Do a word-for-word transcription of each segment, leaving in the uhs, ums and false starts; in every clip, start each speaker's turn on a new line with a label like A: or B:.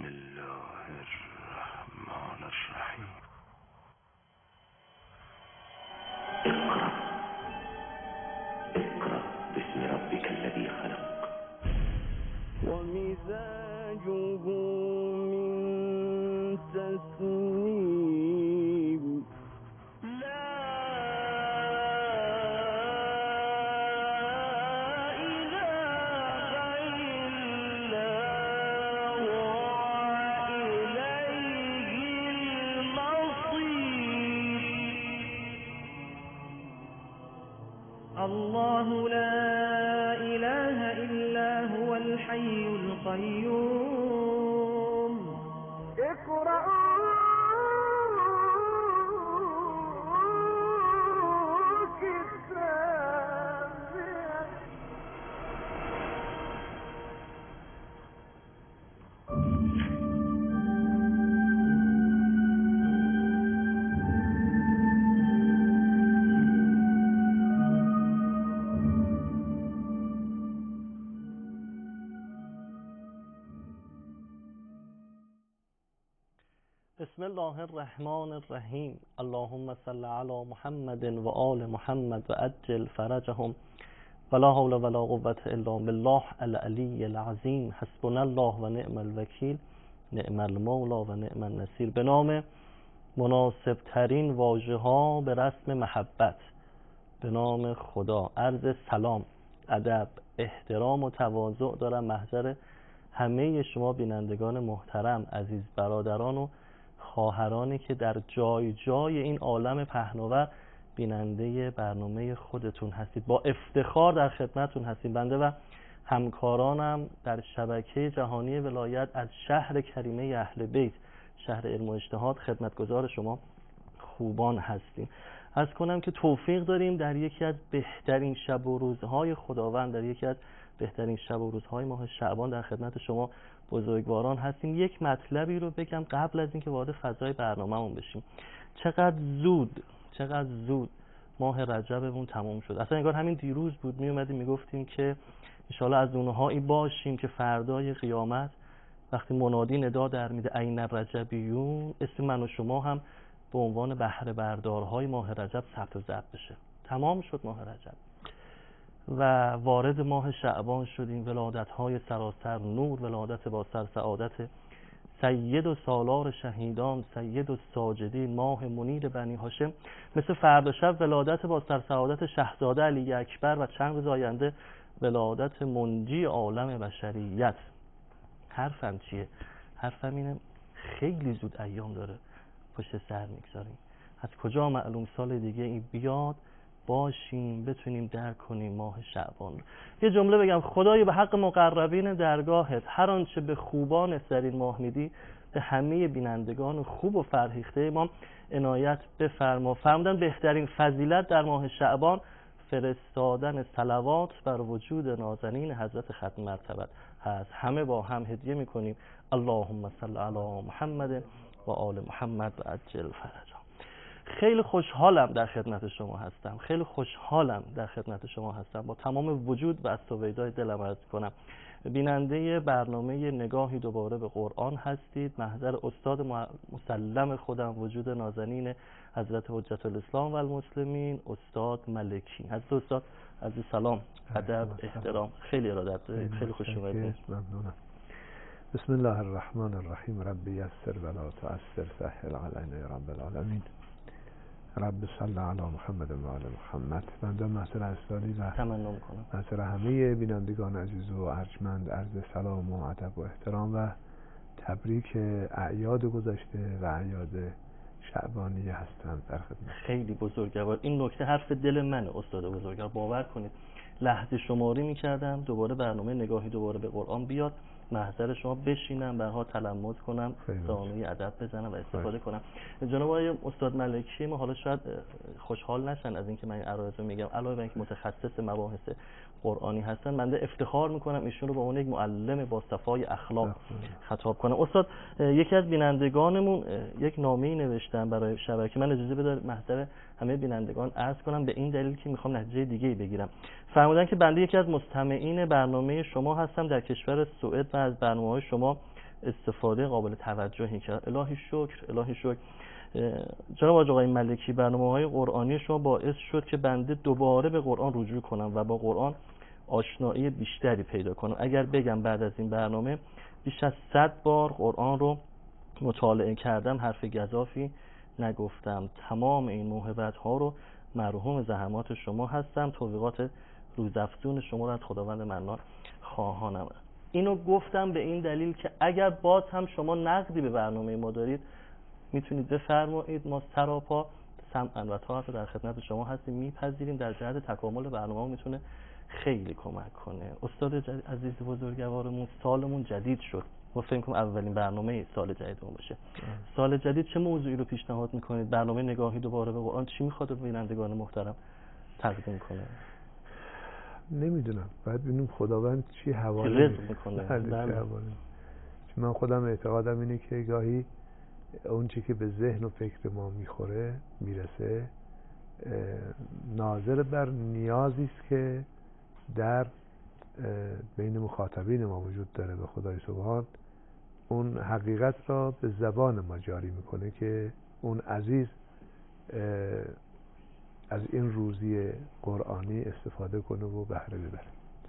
A: بسم الله الرحمن الرحیم.
B: اقرأ اقرأ باسم ربك الذي خلق.
C: ومزاجه من تسنيم. لا إله إلا هو إليه المصير. الله لا إله إلا هو الحي القيوم. اقرأ
D: بسم الله الرحمن الرحیم. اللهم صل علی محمد و آل محمد و عجل فرجهم ولا حول ولا قوة الا بالله العلی العظیم. حسبنا الله و نعم الوکیل، نعم المولا و نعم النصیر. به نام مناسب ترین واژه ها به رسم محبت، به نام خدا عرض سلام، ادب، احترام و تواضع دارم محضر همه شما بینندگان محترم، عزیز برادران و خواهرانی که در جای جای این عالم پهناور بیننده برنامه خودتون هستید. با افتخار در خدمتتون هستیم. بنده و همکارانم در شبکه جهانی ولایت از شهر کریمه اهل بیت، شهر علم و اجتهاد، خدمتگزار شما خوبان هستیم. عرض کنم که توفیق داریم در یکی از بهترین شب و روزهای خداوند، در یکی از بهترین شب و روزهای ماه شعبان در خدمت شما بزرگواران هستیم. یک مطلبی رو بگم قبل از اینکه وارد فضای برنامه‌مون بشیم. چقدر زود چقدر زود ماه رجبمون تموم شد. اصلا انگار همین دیروز بود می اومدیم میگفتیم که ان شاءالله از اونهایی باشیم که فردای قیامت وقتی منادی ندا در میده این رجبیون، اسم من و شما هم به عنوان بهره بردارهای ماه رجب ثبت و ضبط بشه. تمام شد ماه رجب و وارد ماه شعبان شدیم. ولادت‌های سراسر نور، ولادت با سر سعادت سید و سالار شهیدان، سید و ساجدین، ماه منیر بنی هاشم. مثل فردا شب ولادت با سر سعادت شهزاده علی اکبر و چند روز آینده ولادت منجی عالم بشریت. حرفم چیه؟ حرفم اینه خیلی زود ایام داره پشت سر میگذاریم. از کجا معلوم سال دیگه این بیاد باشیم بتونیم درک کنیم ماه شعبان. یه جمله بگم، خدای به حق مقربین درگاهت هر آنچه به خوبان در این ماه میدی به همه بینندگان خوب و فرهیخته ما عنایت بفرما. فرمودن بهترین فضیلت در ماه شعبان فرستادن صلوات بر وجود نازنین حضرت ختم مرتبت هست. همه با هم هدیه میکنیم اللهم صل علی محمد و آل محمد و عجل فرجهم. خیلی خوشحالم در خدمت شما هستم. خیلی خوشحالم در خدمت شما هستم. با تمام وجود و از سویدای دلم عرض کنم بیننده برنامه نگاهی دوباره به قرآن هستید. محضر استاد مسلم خودم، وجود نازنین حضرت حجت الاسلام و المسلمین، استاد ملکی. حضرت استاد عزیز سلام، ادب، احترام. خیلی ارادت دارید. خیلی خوش اومدید.
E: ممنونم. بسم الله الرحمن الرحیم. رب یسر ولا تعسر، سهل علینا یا رب العالمین. رب صل علی محمد و آل محمد. بنده محضر استادی و
D: تمنا می‌کنم
E: محضر همه بینندگان عزیز و ارجمند عرض سلام و ادب و احترام و تبریک اعیاد گذشته و اعیاد شعبانی هستم در خدمت.
D: خیلی بزرگوار. این نکته حرف دل منه استاد بزرگوار. باور کنید لحظه شماری می‌کردم دوباره برنامه نگاهی دوباره به قرآن بیاد، محضر شما بشینم، برها تلمذ کنم، زانوی ادب بزنم و استفاده کنم. جناب آقای استاد ملکی ما حالا شاید خوشحال نشن از اینکه من این عرایض رو میگم، علاوه بر اینکه متخصص مباحث قرآنی هستن، بنده افتخار میکنم ایشون رو به عنوان یک معلم با صفای اخلاق خطاب کنم. استاد یکی از بینندگانمون یک نامه‌ای نوشتن برای شبکه، من اجازه بده محضر همه بینندگان عرض کنم به این دلیل که میخوام نتیجه دیگه‌ای بگیرم. فرمودن که بنده یکی از مستمعین برنامه شما هستم در کشور سوئد و از برنامه‌های شما استفاده قابل توجهی کرد. الهی شکر، الهی شکر. جناب آقای ملکی، برنامه‌های قرآنی شما باعث شد که بنده دوباره به قرآن رجوع کنم و با قرآن آشنایی بیشتری پیدا کنم. اگر بگم بعد از این برنامه بیش از صد بار قرآن رو مطالعه کردم، حرف گزافی نگفتم. تمام این موهبت ها رو مرحوم زحمات شما هستم. توفیقات روزافزون شما رو از خداوند منان خواهانم. اینو گفتم به این دلیل که اگر باز هم شما نقدی به برنامه ما دارید میتونید بفرمایید. ما سراپا سمعا و طاعت در خدمت شما هستیم، میپذیریم. در جهت تکامل برنامه میتونه خیلی کمک کنه. استاد عزیز بزرگوارمون، سالمون جدید شد. ما فکر کنم اولین برنامه سال جدیدمون باشه. سال جدید چه موضوعی رو پیشنهاد میکنید؟ برنامه نگاهی دوباره به قرآن چی میخواد به بینندگان محترم تقدیم کنه؟
E: نمیدونم، باید ببینیم خداوند چی حواله
D: رزق میکنه.
E: بله. من خودم اعتقادم اینه که گاهی اون چی که به ذهن و فکر ما میخوره میرسه ناظر بر نیازی است که در بین مخاطبین ما وجود داره به خدای سبحان. اون حقیقت را به زبان ما جاری میکنه که اون عزیز از این روزی قرآنی استفاده کنه و بهره ببره.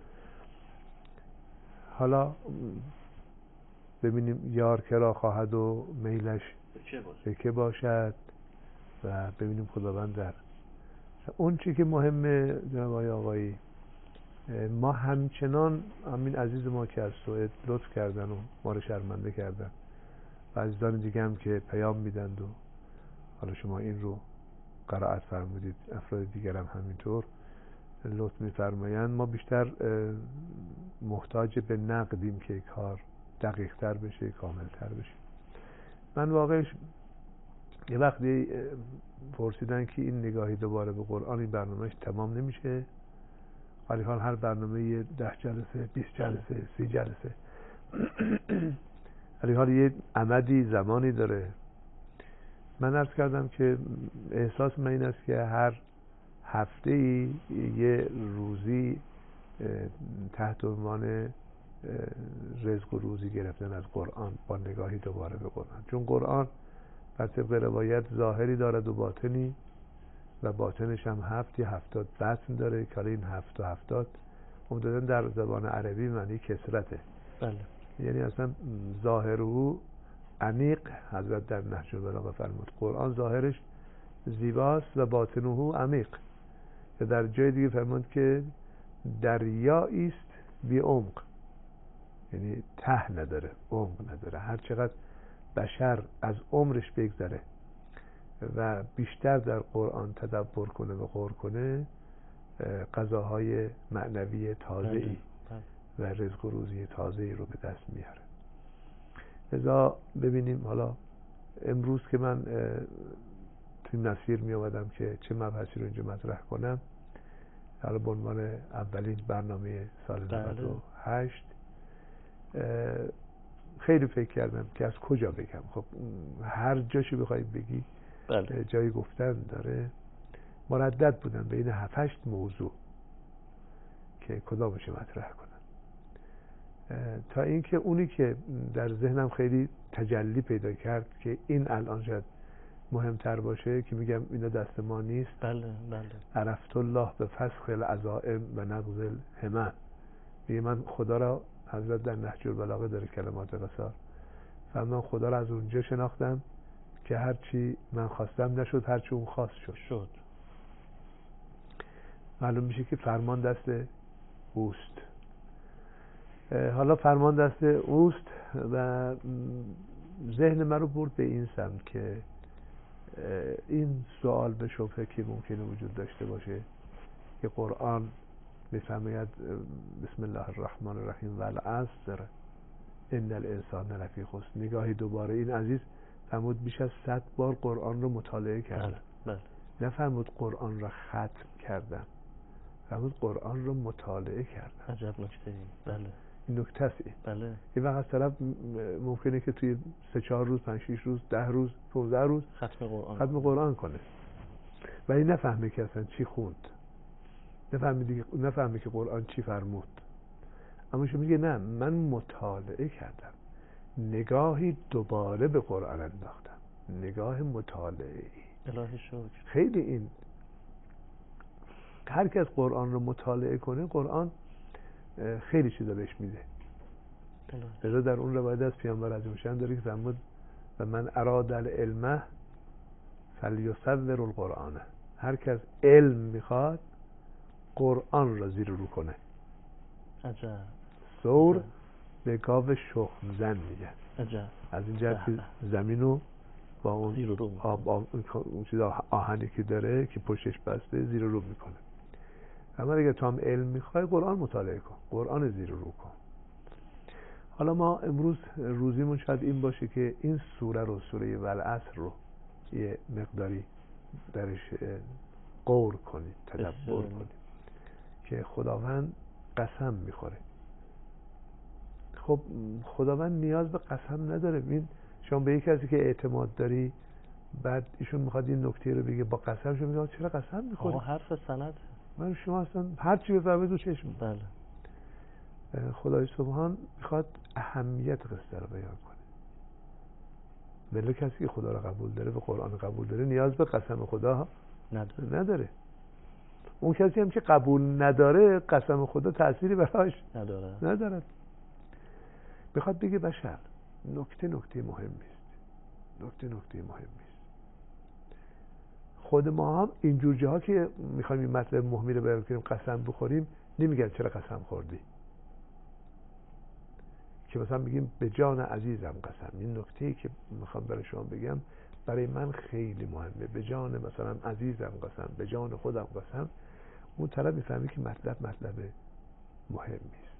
E: حالا ببینیم یار کرا خواهد و میلش به که باشد و ببینیم خداوند در اون چی که مهمه. جناب آقایی، ما همچنان همین عزیز ما که از سوئد لطف کردن و ما رو شرمنده کردن و عزیزان دیگه هم که پیام میدند و حالا شما این رو قرائت فرمودید، افراد دیگر هم همینطور لطف میفرمایند، ما بیشتر محتاج به نقدیم که کار دقیق تر بشه، کامل تر بشه. من واقعش یه وقتی پرسیدن که این نگاهی دوباره به قرآن این برنامهش تمام نمیشه، ولی حال هر برنامه یه ده جلسه، بیست جلسه، سی جلسه ولی حال یه عمدی زمانی داره. من عرض کردم که احساس من این است که هر هفته ای یه روزی تحت عنوان رزق و روزی گرفتن از قرآن با نگاهی دوباره به قرآن، چون قرآن بر طبق روایت ظاهری دارد و باطنی و باطنش هم هفت یا هفتاد بطن داره که این هفت و هفتاد عمدتاً در زبان عربی معنی کثرته.
D: بله.
E: یعنی اصلا ظاهره عمیق، حضرت در نهج البلاغه فرمود قرآن ظاهرش زیباست و باطنه عمیق. و در جای دیگه فرمود که دریایی است بی عمق، یعنی ته نداره، عمق نداره. هر چقدر بشر از عمرش بگذره و بیشتر در قرآن تدبر کنه و غور کنه، غذاهای معنوی تازه‌ای و رزق و روزی تازه‌ای رو به دست میاره. لذا ببینیم حالا امروز که من توی مسیر می آمدم که چه مبحثی رو اینجا مطرح کنم، حالا به عنوان اولین برنامه سال نود و هشت خیلی فکر کردم که از کجا بگم. خب هر جاشو بخوای بگی بله. جایی گفتن داره. مردد بودم بین هفت هشت موضوع که کدامش مطرح کنم، تا اینکه اونی که در ذهنم خیلی تجلی پیدا کرد که این الان شاید مهمتر باشه که میگم اینا دست ما نیست.
D: بله بله.
E: عرفت الله به فسخ العزائم و نقض الهمم. میگه من خدا را، حضرت در نهج البلاغه داره کلمات قصار، و من خدا را از اونجا شناختم که هرچی من خواستم نشد، هرچی اون خواست شد شد. معلوم میشه که فرمان دست اوست. حالا فرمان دست اوست و ذهن من رو برد به این سمت که این سوال به شبهه که ممکنه وجود داشته باشه که قرآن میفرماید بسم الله الرحمن الرحیم و العصر ان الانسان لفی خسر. نگاهی دوباره این عزیز فرمود بیش از صد بار قرآن رو مطالعه کردم.
D: بله.
E: نفرمود قرآن رو ختم کردم، فرمود قرآن رو مطالعه کردم.
D: عجب نکته‌ای. بله.
E: این نکته است.
D: بله.
E: این وقت طرف ممکنه که توی سه چهار روز، پنج شش روز، ده روز، پانزده روز
D: ختم قرآن
E: ختم قرآن کنه و این نفهمه که اصلا چی خوند، نفهمه دیگه، نفهمه که قرآن چی فرمود. اما شما میگه نه من مطالعه کردم. نگاهی دوباره به قرآن انداختم، نگاه مطالعه‌ای.
D: الهی شکر.
E: خیلی این هر کس قرآن رو مطالعه کنه قرآن خیلی چیزا بهش میده. لذا در اون روایت از پیامبر عظیم‌الشأن داره که فرمود و من اراد العلم فلیصور القرآن، هر کس علم میخواد قرآن را زیر رو کنه.
D: عجب.
E: سور به گاو شخم زن میگن.
D: عجب.
E: از این جهت که زمین رو با اون
D: زیر رو
E: آب آب اون چیز آهنی که داره که پشتش بسته زیر رو میکنه. اما اگه تو هم علم میخوای قرآن مطالعه کن، قرآن زیر رو کن. حالا ما امروز روزیمون شاید این باشه که این سوره رو، سوره والعصر رو یه مقداری درش غور کنید، تدبر کنید که خداوند قسم میخوره. خب خداوند نیاز به قسم نداره. این شما به یک کسی که اعتماد داری بعد ایشون میخواد این نکته رو بگه با قسم، شما میگه چرا قسم میخوری؟
D: آقا حرف سند
E: من شما اصلا هر چی بفهمید رو چشم.
D: بله.
E: خدای سبحان میخواد اهمیت قصه رو بیان کنه. ولی کسی که خدا رو قبول داره، به قرآن قبول داره، نیاز به قسم خدا نداره. نداره. اون کسی هم که قبول نداره قسم خدا تأثیری براش
D: نداره.
E: نداره. میخواد بگه بشر نکته نکته مهمی است. نکته نکته مهمی است. خود ما هم اینجور جاها که میخوایم این مطلب مهمی رو بیان کنیم قسم بخوریم نمیگن چرا قسم خوردی، که مثلا میگیم به جان عزیزم قسم. این نکته‌ای که میخوام برای شما بگم برای من خیلی مهمه. به جان مثلا عزیزم قسم، به جان خودم قسم. اون طرف میفهمی که مطلب مطلب مهمی است.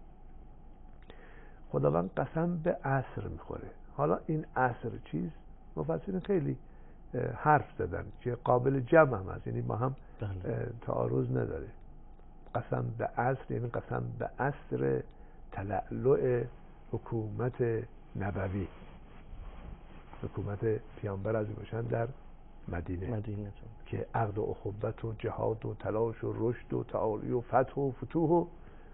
E: خداوند قسم به عصر میخوره. حالا این عصر چیست؟ مفسرین خیلی حرف زدن که قابل جمع هم هست، یعنی با هم تعارض نداره. قسم به عصر یعنی قسم به عصر تلألؤ حکومت نبوی، حکومت پیامبر عظیم‌الشأن در مدینه,
D: مدینه
E: که عقد و اخوت و جهاد و تلاش و رشد و تعالی و فتح و فتوح و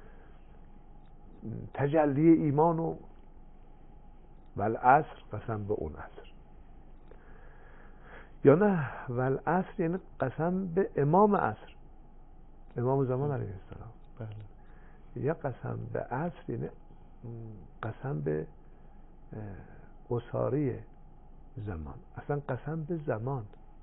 E: تجلی ایمان و والعصر قسم به اون عصر. یا نه والعصر یعنی قسم به امام عصر، امام زمان علیه السلام.
D: بله.
E: یا قسم به عصر یعنی قسم به اساره زمان، اصلا قسم به زمان.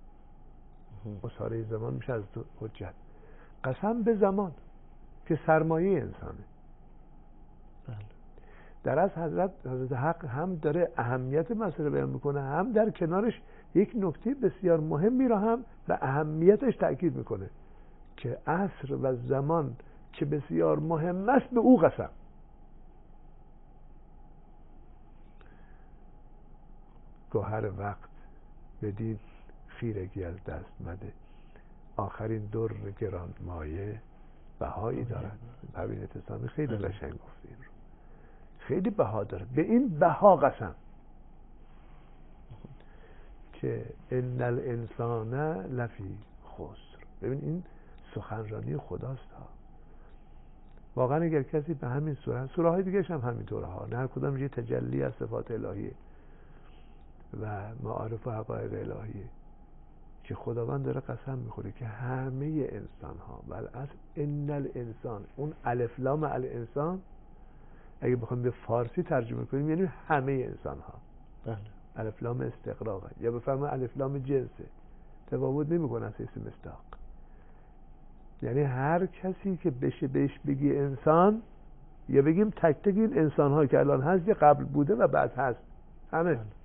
E: اساره زمان میشه از حجت. قسم به زمان که سرمایه انسانه.
D: بله.
E: در از حضرت حضرت حق هم داره اهمیت مسئله بیان میکنه، هم در کنارش یک نکته بسیار مهمی را هم به اهمیتش تأکید میکنه که عصر و زمان که بسیار مهم است به او قسم. گوهر وقت بدین خیرگی از دست مده، آخرین در گران مایه بهایی دارد. پروین اعتصامی خیلی قشنگ گفته این رو، خیلی بها داره. به این بها قسم که ان الانسان لفی خسر. ببین این سخنرانی خداست ها. واقعا اگر کسی به همین سوره، سوره های دیگه هم همینطوره ها، نه هر کدام یه تجلی از صفات الهیه و معارف و حقایق الهیه که خداوند داره قسم میخوره که همه انسان ها والعصر ان الانسان، اون الف لام الانسان اگه بخوام به فارسی ترجمه کنیم یعنی همه انسان ها.
D: بله.
E: الف لام استقراقه یا بفهمه الف لام جنسه، تفاوت نمیکنه از حیث مصداق. یعنی هر کسی که بشه بهش بگی انسان، یا بگیم تک تک این انسان ها که الان هست یا قبل بوده و بعد هست، همه. بله.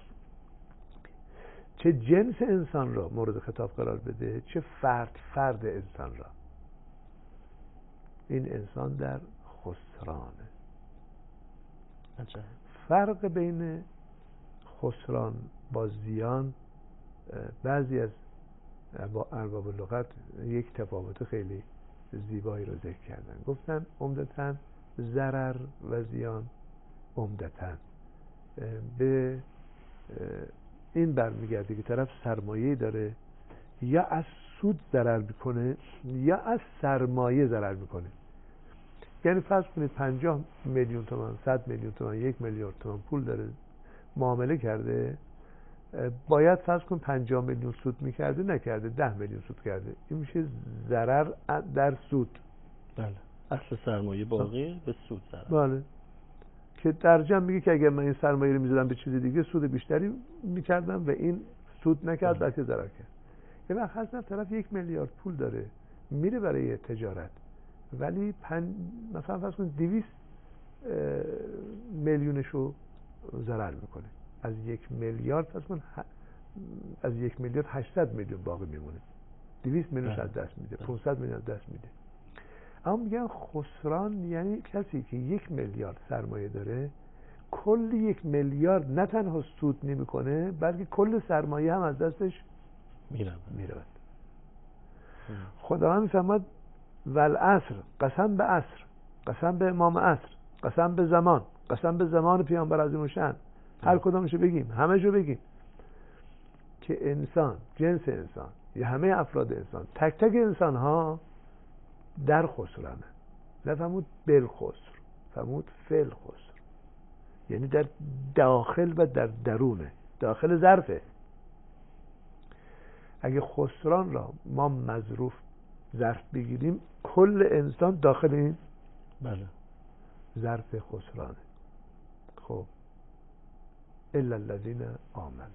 E: چه جنس انسان را مورد خطاب قرار بده، چه فرد فرد انسان را. این انسان در خسرانه.
D: عجب.
E: فرق بین خسران با زیان بعضی از ارباب لغت یک تفاوت خیلی زیبایی رو ذکر کردن. گفتن عمدتاً ضرر و زیان عمدتاً به این برمیگرده که طرف سرمایه داره یا از سود ضرر میکنه یا از سرمایه ضرر میکنه. یعنی فرض کنید پنجاه میلیون تومان، صد میلیون تومان، یک میلیارد تومان پول داره معامله کرده، باید فرض کن پنجاه میلیون سود میکرده، نکرده ده میلیون سود کرده، این میشه ضرر در سود.
D: بله، اصل سرمایه باقی به سود ضرر.
E: بله، که در جمع میگه که اگر من این سرمایه رو میزدم به چیز دیگه سود بیشتری میکردم و این سود نکرد بلکه ضرر کرد. یه وقت هست طرف یک میلیارد پول داره میره برای تجارت، ولی پن... مثلا فرض کن دویست میلیونشو ضرر میکنه، از یک میلیارد فرض کن ه... از یک میلیارد هشتصد میلیون باقی میمونه، دویست میلیون از دست میده، پانصد میلیون از دست میده. اما میگن خسران یعنی کسی که یک میلیارد سرمایه داره، کل یک میلیارد نه تنها سود نمیکنه بلکه کل سرمایه هم از دستش
D: میره
E: میره. خداوند میفرماد والعصر، قسم به عصر، قسم به امام عصر، قسم به زمان، قسم به زمان پیامبر عظیم الشأن، هر کدامشو بگیم، همه‌شو بگیم، که انسان، جنس انسان یا همه افراد انسان، تک تک انسان ها در خسرانه. نفهمود بالخسر، فهمود فعل خسر، یعنی در داخل و در درونه، داخل ظرفه. اگه خسران را ما مظروف ظرف بگیریم، کل انسان داخل این
D: بله
E: ظرف خسرانه. خب الا الذین آمنوا.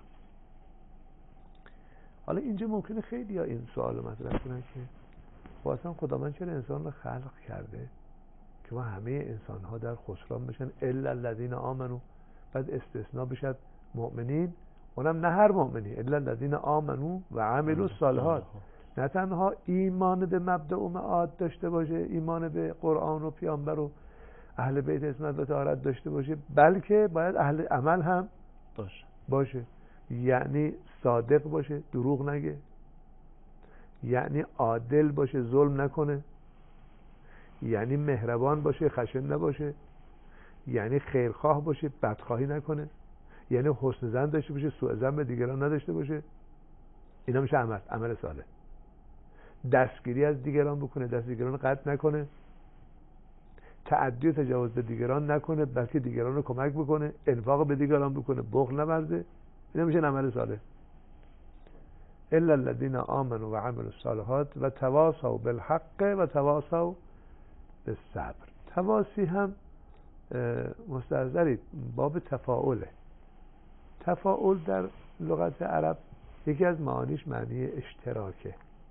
E: حالا اینجا ممکنه خیلی ها این سوال مطرح کنن که واسه خداوند چرا انسان رو خلق کرده که ما همه انسان ها در خسران بشن، الا الذین آمنوا، بعد استثناء بشد مؤمنین، اونم نه هر مؤمنی، الا الذین آمنوا و عملوا الصالحات. نه تنها ایمان به مبدأ و معاد داشته باشه، ایمان به قرآن و پیامبر و اهل بیت عصمت و طهارت داشته باشه، بلکه باید اهل عمل هم
D: باشه
E: باشه. یعنی صادق باشه، دروغ نگه، یعنی عادل باشه، ظلم نکنه، یعنی مهربان باشه، خشن نباشه، یعنی خیرخواه باشه، بدخواهی نکنه، یعنی حسن ظن داشته باشه، سوء ظن به دیگران نداشته باشه. اینا میشه عمل، عمل صالح. دستگیری از دیگران بکنه، دست دیگران قطع نکنه، تعدی و تجاوز به دیگران نکنه، بلکه دیگران رو کمک بکنه، انفاق به دیگران بکنه، بخل نورزه. اینا میشه عمل صالح. الا الذين آمنوا و عملوا الصالحات و تواصوا بالحق و تواصوا بالصبر. تواصی هم مستحضرید باب تفاعله. تفاعل در لغت عرب یکی از معانیش معنی اشتراکه،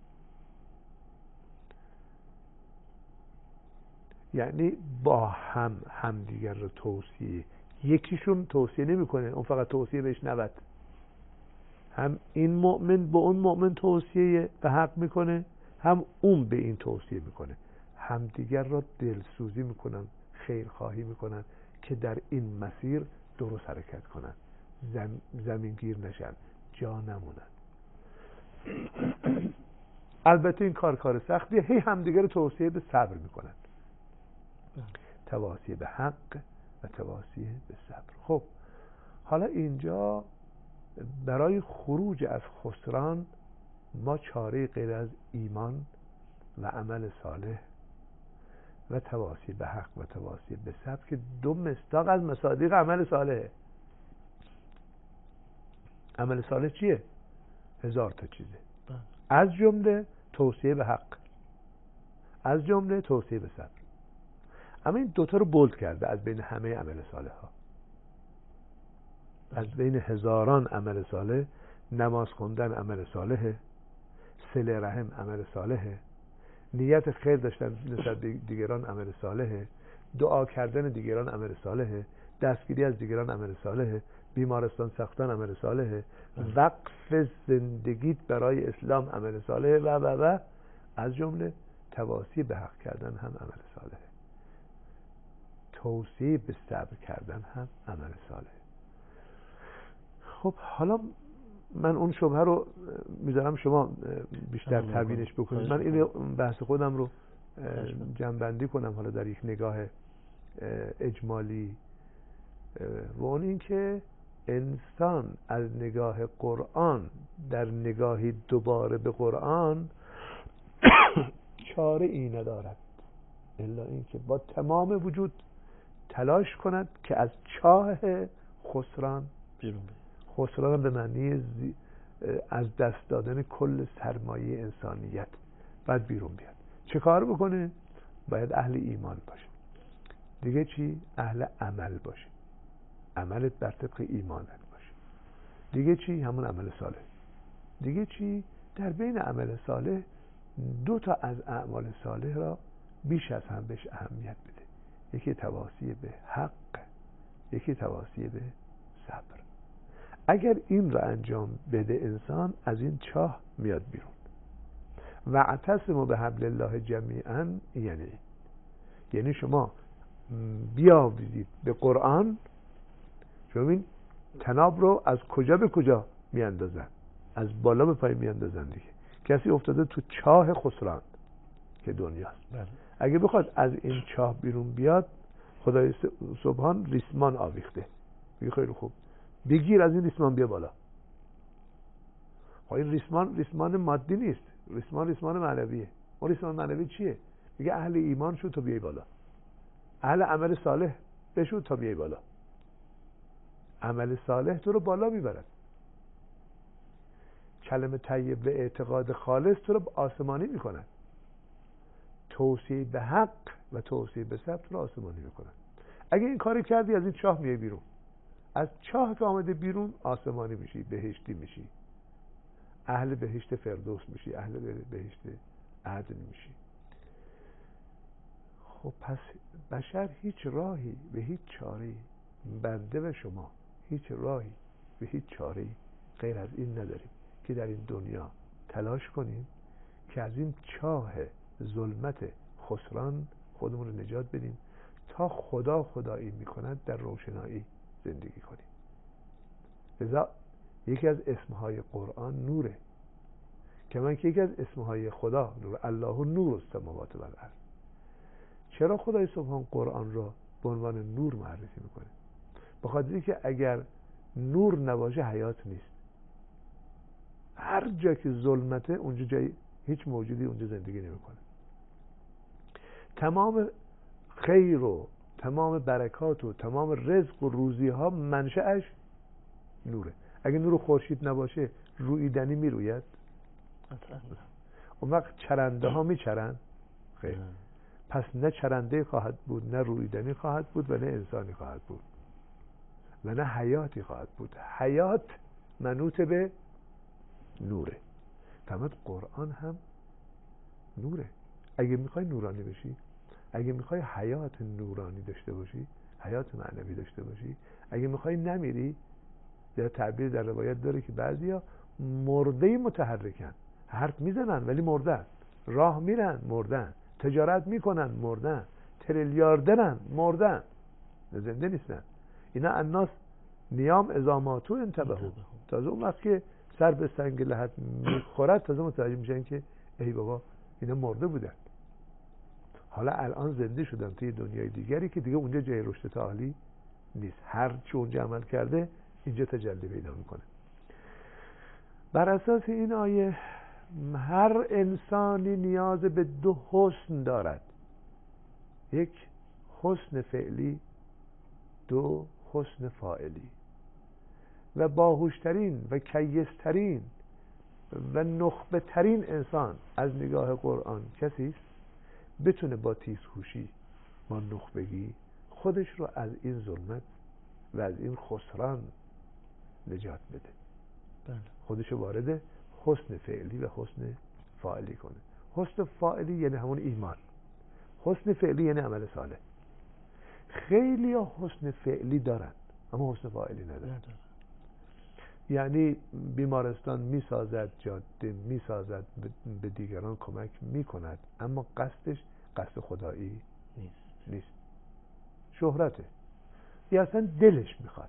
E: یعنی با هم همدیگر رو توصیه. یکیشون توصیه نمیکنه، اون فقط توصیه بهش نبد، هم این مؤمن به اون مؤمن توصیه به حق میکنه، هم اون به این توصیه میکنه، همدیگر را دلسوزی میکنن، خیرخواهی میکنن که در این مسیر درست حرکت کنن، زم زمینگیر نشن، جا نمونن. البته این کار کار سختیه، هی همدیگر رو توصیه به صبر میکنن، تواصی به حق و تواصی به صبر. خب حالا اینجا برای خروج از خسران ما چاره غیر از ایمان و عمل صالح و تواصی به حق و تواصی به صبر که دو مصداق از مصادیق عمل صالحه. عمل صالح چیه؟ هزار تا چیزه، از جمله توصیه به حق، از جمله توصیه به صبر. اما این دوتا رو بولد کرده از بین همه عمل صالح ها. از بین هزاران عمل صالح، نماز خوندن عمل صالحه، صله رحم عمل صالحه، نیت خیر داشتن نسبت به دیگران عمل صالحه، دعا کردن دیگران عمل صالحه، دستگیری از دیگران عمل صالحه، بیمارستان ساختن عمل صالحه، وقف زندگیت برای اسلام عمل صالحه و و و از جمله تواصی به حق کردن هم عمل صالحه، توصیه به صبر کردن هم عمل صالحه. خب حالا من اون شبهه رو میذارم شما بیشتر تبیینش بکنید، من این بحث خودم رو جمع‌بندی کنم حالا در یک نگاه اجمالی، و اون این که انسان از نگاه قرآن در نگاهی دوباره به قرآن چاره ای ندارد الا اینکه با تمام وجود تلاش کند که از چاه خسران
D: بیرون
E: خسران به معنی زی... از دست دادن کل سرمایه انسانیت باید بیرون بیاد. چه کار بکنه؟ باید اهل ایمان باشه. دیگه چی؟ اهل عمل باشه، عملت بر طبق ایمانت باشه. دیگه چی؟ همون عمل صالح. دیگه چی؟ در بین عمل صالح دو تا از اعمال صالح را بیش از هم بهش اهمیت بده. یکی تواصی به حق، یکی تواصی به صبر. اگر این را انجام بده انسان از این چاه میاد بیرون. و اعتصموا بحبل الله جمیعا یعنی یعنی شما بیاویزید به قرآن. شما ببین تناب رو از کجا به کجا میاندازن؟ از بالا به پایین میاندازن دیگه. کسی افتاده تو چاه خسران که دنیاست.
D: بله.
E: اگه بخواد از این چاه بیرون بیاد، خدای سبحان ریسمان آویخته، میگه خیلی خوب بگیر از این ریسمان بیا بالا. خب این ریسمان ریسمان مادی نیست، ریسمان ریسمان معنویه. اون ریسمان معنوی چیه؟ میگه اهل ایمان شو تا بیای بالا، اهل عمل صالح بشو تا بیای بالا. عمل صالح تو رو بالا میبرد. کلمه طیب و اعتقاد خالص تو رو آسمانی میکنه. توصیه به حق و توصیه به صبر تو رو آسمانی میکنه. اگه این کاری کردی از این چاه میای بیرون. از چاه که آمده بیرون آسمانی میشی، بهشتی میشی، اهل بهشت فردوس میشی، اهل بهشت عدن میشی. خب پس بشر هیچ راهی و هیچ چاره‌ای، بنده و شما هیچ راهی و هیچ چاره‌ای غیر از این نداریم که در این دنیا تلاش کنیم که از این چاه ظلمت خسران خودمون رو نجات بدیم تا خدا خدایی میکند در روشنایی زندگی کنیم. لذا یکی از اسمهای قرآن نوره، که من که یکی از اسمهای خدا نور، الله نور السماوات و الارض. چرا خدای سبحان قرآن را به عنوان نور معرفی میکنه؟ بخاطر که اگر نور نباشه حیات نیست. هر جا که ظلمته اونجا جای هیچ موجودی اونجا زندگی نمیکنه. تمام خیر و تمام برکات و تمام رزق و روزی ها منشأش نوره. اگه نور خورشید نباشه رویدنی میروید؟ اون وقت چرنده ها میچرن؟ خیر. پس نه چرنده خواهد بود، نه رویدنی خواهد بود و نه انسانی خواهد بود و نه حیاتی خواهد بود. حیات منوط به نوره. فهمت؟ قرآن هم نوره. اگه میخوای نورانی بشی، اگه میخوای حیات نورانی داشته باشی، حیات معنوی داشته باشی، اگه میخوای نمیری، در تعبیر در روایت داره که بعضیا مرده متحرکن، حرف میزنن ولی مردن، راه میرن مردن، تجارت میکنن مردن، تریلیاردرن مردن، زنده نیستن. اینا الناس نیام اذا ماتو انتبهوا. تازه اون وقت که سر به سنگ لحد میخورد تازه متوجه میشن که ای بابا اینا مرده بودن، حالا الان زنده شدن توی دنیای دیگری که دیگه اونجا جای رشد تعالی نیست. هر چی اونجا عمل کرده اینجا تجلی پیدا میکنه. بر اساس این آیه هر انسانی نیاز به دو حسن دارد: یک حسن فعلی، دو حسن فاعلی. و باهوشترین و کیسترین و نخبه ترین انسان از نگاه قرآن کسی است بتونه با تیزهوشی، با نخبگی خودش رو از این ظلمت و از این خسران نجات بده.
D: بله.
E: خودش رو وارد حسن فعلی و حسن فاعلی کنه. حسن فاعلی یعنی همون ایمان، حسن فعلی یعنی عمل صالح. خیلی ها حسن فعلی دارن اما حسن فاعلی ندارن. یعنی بیمارستان میسازد، جاده میسازد، به دیگران کمک میکند اما قصدش قصد خدایی
D: نیست.
E: نیست. شهرته. یا اصلا دلش میخواد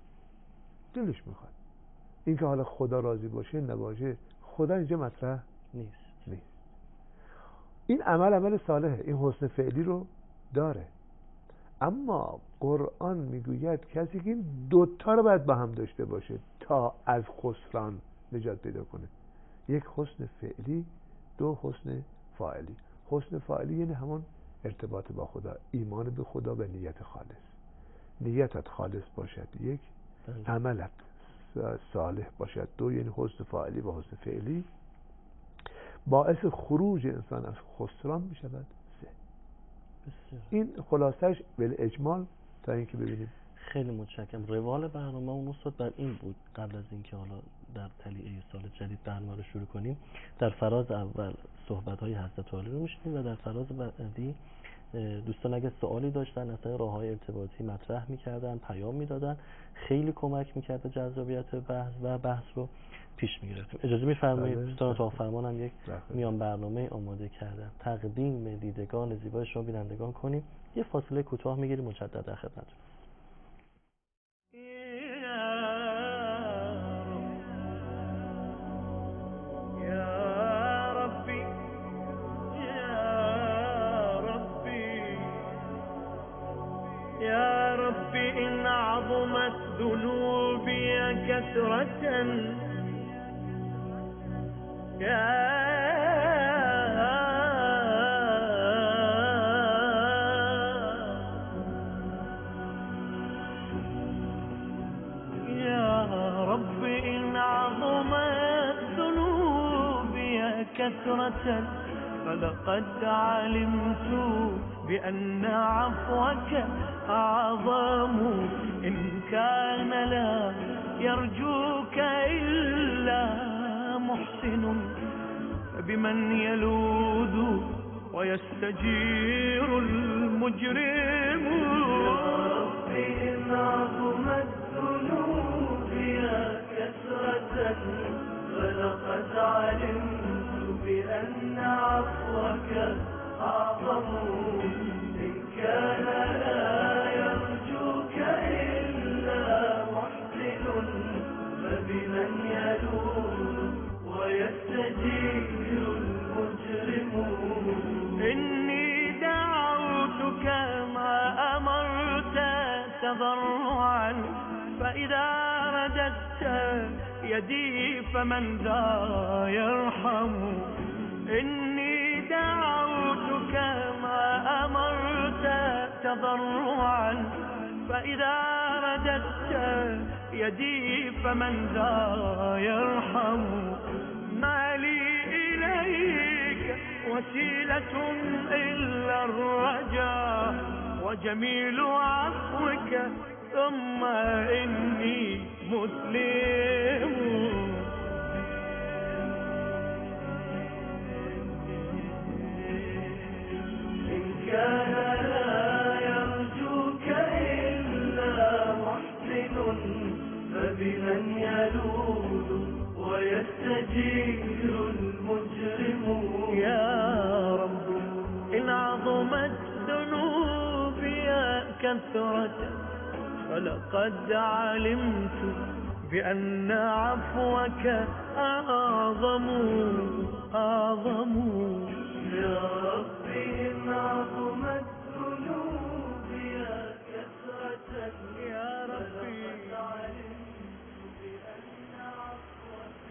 E: دلش میخواد این که حالا خدا راضی باشه نباشه خدا اینجا مطرح
D: نیست.
E: نیست. این عمل عمل صالحه، این حسن فعلی رو داره. اما قرآن میگوید کسی که این دوتا رو باید با هم داشته باشه تا از خسران نجات پیدا کنه. یک حسن فعلی، دو حسن فاعلی. حسن فاعلی یعنی همون ارتباط با خدا، ایمان به خدا و نیت خالص. نیتت خالص باشد یک،
D: بله.
E: عملت صالح باشد دو، یعنی حسن فاعلی و حسن فعلی، باعث خروج انسان از خسران می شود سه.
D: بسیار.
E: این خلاصش به اجمال تا اینکه ببینیم.
D: خیلی متشکرم. روال برنامه اون استاد بر این بود قبل از اینکه حالا در طلیعه سال جدید برنامه رو شروع کنیم، در فراز اول صحبت‌های حضرت عالی رو می‌شنیم و در فراز بعدی دوستان اگه سوالی داشتن از راه‌های ارتباطی مطرح می‌کردن، پیام می‌دادن، خیلی کمک می‌کرد جذابیت بحث و بحث رو پیش می‌گرفتیم. اجازه می‌فرمایید دوستان اتاق فرمانم یک میان برنامه آماده کردن تقدیم دیدگان زیبای شما بینندگان کنیم. یه فاصله کوتاه می‌گیریم، مجدد در خدمتتون.
C: يا رب إن عظمت ذنوبي كثرة يا يا رب إن عظمت ذنوبي كثرة فلقد علمت بأن عفوك أعظم إن كان لا يرجوك إلا محسن فبمن يلوذ ويستجير المجرم يا رب إن عظمت ذنوبي كثرة فلقد علمت بأن عفوك أعظم إن كان لا يرجوك إلا محسن فبمن يلوذ ويستجير المجرم إني دعوتك ما أمرت تضرعا فإذا رددت يدي فمن ذا يرحم إني دعوتك ما أمرت تضرعا فإذا رددت يدي فمن ذا يرحم ما لي إليك وسيلة إلا الرجاء وجميل عفوك ثم إني مسلم كان لا يرجوك إلا محسن فبمن يلوذ ويستجير المجرم يا رب إن عظمت ذنوبي كثرة فلقد علمت بأن عفوك أعظم أعظم يا رب إن عظمت ذنوبي كثرة يا ربي علمت بأن عفوك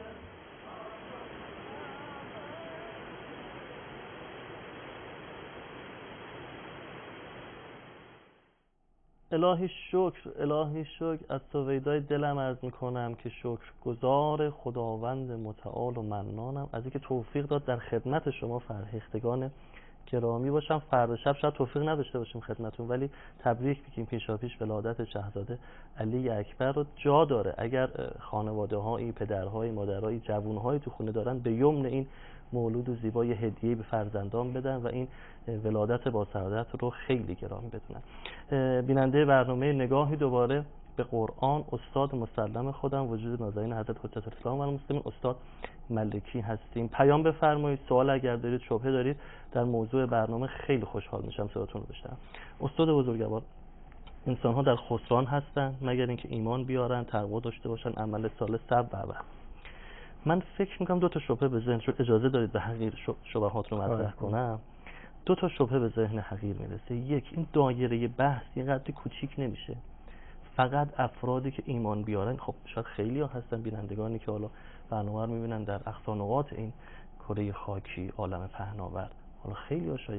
D: الهی شکر، الهی شکر. از سویدای دلم عرض میکنم که شکر گزار خداوند متعال و منانم از اینکه توفیق داد در خدمت شما فرهیختگان گرامی باشم. فردا شب شاید توفیق نداشته باشیم خدمتون، ولی تبریک بگیم پیشا پیش ولادت شاهزاده علی اکبر رو. جا داره اگر خانواده هایی، پدرهایی، مادرهایی، جوانهایی تو خونه دارن به یمن این مولود و زیبای هدیه به فرزندان بدن و این ولادت با سعادت رو خیلی گرامی بدونن. بیننده برنامه نگاهی دوباره به قرآن، استاد مسلم خودم وجود نازنین حضرت حجت الاسلام و المسلمین استاد ملکی هستیم. پیام بفرمایید، سوال اگر دارید، شبهه دارید در موضوع برنامه، خیلی خوشحال میشم صداتون رو بشنوم. استاد بزرگوار، انسان ها در خسران هستن مگر اینکه ایمان بیارن، تقوا داشته باشن، عمل صالح، صبر و من فکر میکنم دو تا شبهه به ذهن شد، اجازه دارید به حقیر شبهات رو مطرح کنم. دو تا شبهه به ذهن حقیر میرسه. یک، این دایره بحث یه قدر کوچیک نمیشه فقط افرادی که ایمان بیارن. خب شاید خیلی ها هستن بینندگانی که حالا برنامه رو میبینن در اقصا نقاط این کره خاکی، عالم پهناور، حالا خیلی ها شاید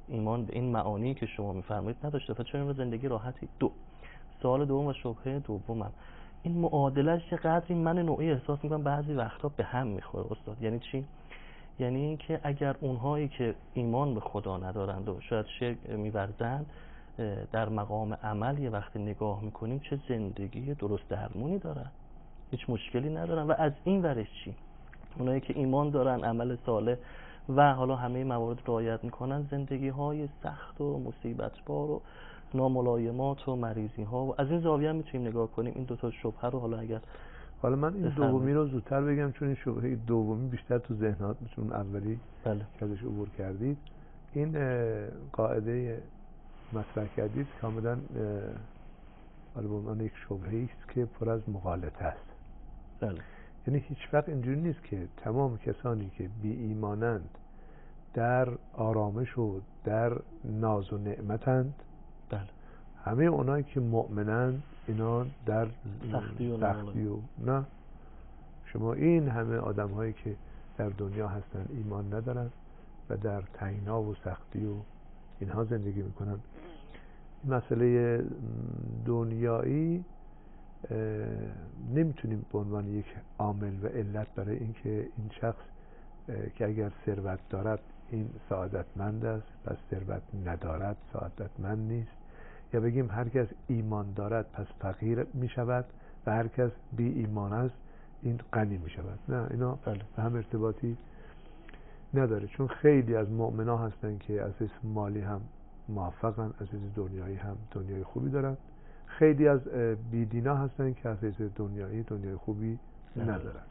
D: ایمان به این معانی که شما میفرمایید نداشته، پس چرا زندگی راحتی؟ دو سوال دوم و شبهه دومم، این معادلهش چه قدری من نوعی احساس میکنم بعضی وقتا به هم میخوره استاد. یعنی چی؟ یعنی اینکه اگر اونهایی که ایمان به خدا ندارند و شاید شرک می‌ورزند در مقام عمل یه وقتی نگاه میکنیم چه زندگی درست درمونی دارن، هیچ مشکلی ندارن. و از این ورش چی؟ اونایی که ایمان دارن، عمل صالح و حالا همه موارد رعایت میکنن، زندگی های سخت و مصیبت بار و ناملایمات و مریضی ها، و از این زاویه هم میتونیم نگاه کنیم این دو تا شبهه رو. حالا اگر
E: حالا من این دومی رو زودتر بگم چون این شبهه دومی بیشتر تو ذهنات میتون اولی
D: بله.
E: که ازش عبور کردید. این قاعده مطرح کردید کاملا حالا به عنوان یک شبهه است که پر از مغالطه است.
D: بله.
E: یعنی هیچ وقت اینجوری نیست که تمام کسانی که بی ایمانند در آرامش و در ناز و نعمتند،
D: بله.
E: همه اونایی که مؤمنند اینا در
D: سختی و,
E: سختی و نه. شما این همه آدم هایی که در دنیا هستن ایمان ندارن و در تنگنا و سختی و اینها زندگی میکنن. مسئله دنیایی نمیتونیم به عنوان یک عامل و علت برای اینکه این شخص که اگر ثروت دارد این سعادتمند است پس ثروت ندارد سعادتمند نیست، یا بگیم هر کس ایمان دارد پس فقیر می شود و هر کس بی ایمان است این غنی می شود. نه، اینا به هم ارتباطی نداره، چون خیلی از مؤمنا هستن که از حیث مالی هم موفقن، از حیث دنیایی هم دنیای خوبی دارن. خیلی از بیدینا هستن که از حیث دنیایی دنیای خوبی ندارن.